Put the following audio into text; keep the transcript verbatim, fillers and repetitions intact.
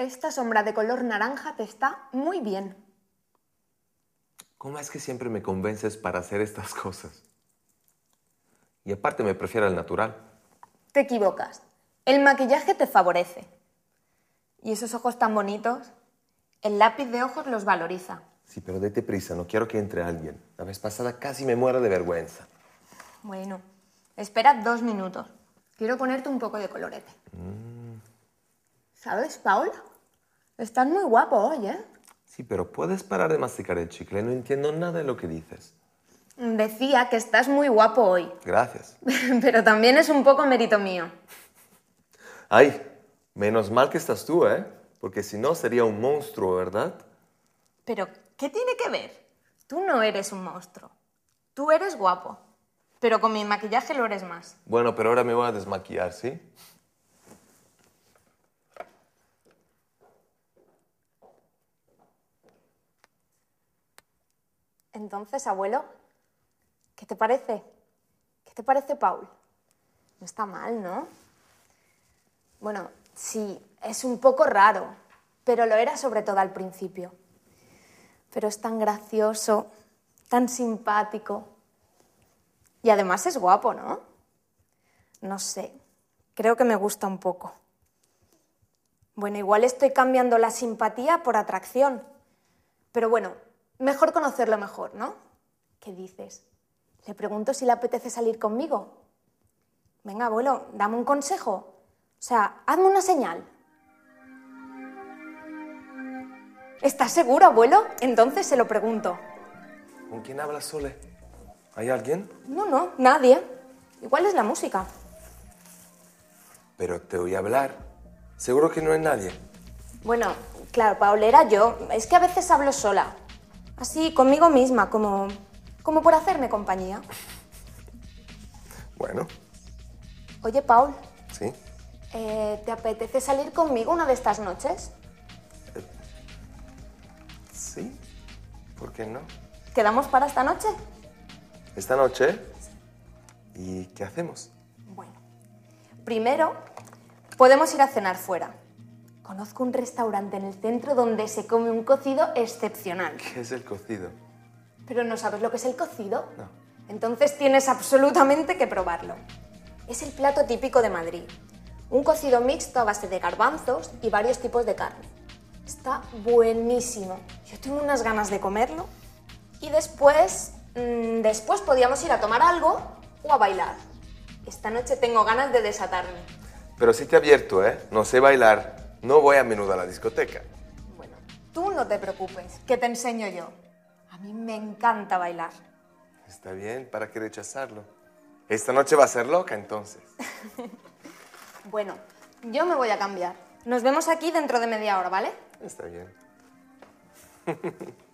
Esta sombra de color naranja te está muy bien. ¿Cómo es que siempre me convences para hacer estas cosas? Y aparte me prefiero el natural. Te equivocas. El maquillaje te favorece. Y esos ojos tan bonitos, el lápiz de ojos los valoriza. Sí, pero date prisa, no quiero que entre alguien. La vez pasada casi me muero de vergüenza. Bueno, espera dos minutos. Quiero ponerte un poco de colorete. Mm. ¿Sabes, Paula? Estás muy guapo hoy, ¿eh? Sí, pero ¿puedes parar de masticar el chicle? No entiendo nada de lo que dices. Decía que estás muy guapo hoy. Gracias. Pero también es un poco mérito mío. Ay, menos mal que estás tú, ¿eh? Porque si no sería un monstruo, ¿verdad? Pero, ¿qué tiene que ver? Tú no eres un monstruo. Tú eres guapo. Pero con mi maquillaje lo eres más. Bueno, pero ahora me voy a desmaquillar, ¿sí? Entonces, abuelo, ¿qué te parece? ¿Qué te parece, Paul? No está mal, ¿no? Bueno, sí, es un poco raro, pero lo era sobre todo al principio. Pero es tan gracioso, tan simpático. Y además es guapo, ¿no? No sé, creo que me gusta un poco. Bueno, igual estoy cambiando la simpatía por atracción. Pero bueno, mejor conocerlo mejor, ¿no? ¿Qué dices? ¿Le pregunto si le apetece salir conmigo? Venga, abuelo, dame un consejo. O sea, hazme una señal. ¿Estás seguro, abuelo? Entonces se lo pregunto. ¿Con quién hablas, Sole? ¿Hay alguien? No, no, nadie. Igual es la música. Pero te voy a hablar. Seguro que no hay nadie. Bueno, claro, Paula, era yo. Es que a veces hablo sola. Así, conmigo misma, como, como por hacerme compañía. Bueno. Oye, Paul. ¿Sí? Eh, ¿Te apetece salir conmigo una de estas noches? Eh, sí. ¿Por qué no? ¿Quedamos para esta noche? ¿Esta noche? ¿Y qué hacemos? Bueno, primero podemos ir a cenar fuera. Conozco un restaurante en el centro donde se come un cocido excepcional. ¿Qué es el cocido? ¿Pero no sabes lo que es el cocido? No. Entonces tienes absolutamente que probarlo. Es el plato típico de Madrid. Un cocido mixto a base de garbanzos y varios tipos de carne. Está buenísimo. Yo tengo unas ganas de comerlo. Y después, mmm, después podíamos ir a tomar algo o a bailar. Esta noche tengo ganas de desatarme. Pero sí te advierto, ¿eh? No sé bailar. No voy a menudo a la discoteca. Bueno, tú no te preocupes, que te enseño yo. A mí me encanta bailar. Está bien, ¿para qué rechazarlo? Esta noche va a ser loca, entonces. Bueno, yo me voy a cambiar. Nos vemos aquí dentro de media hora, ¿vale? Está bien.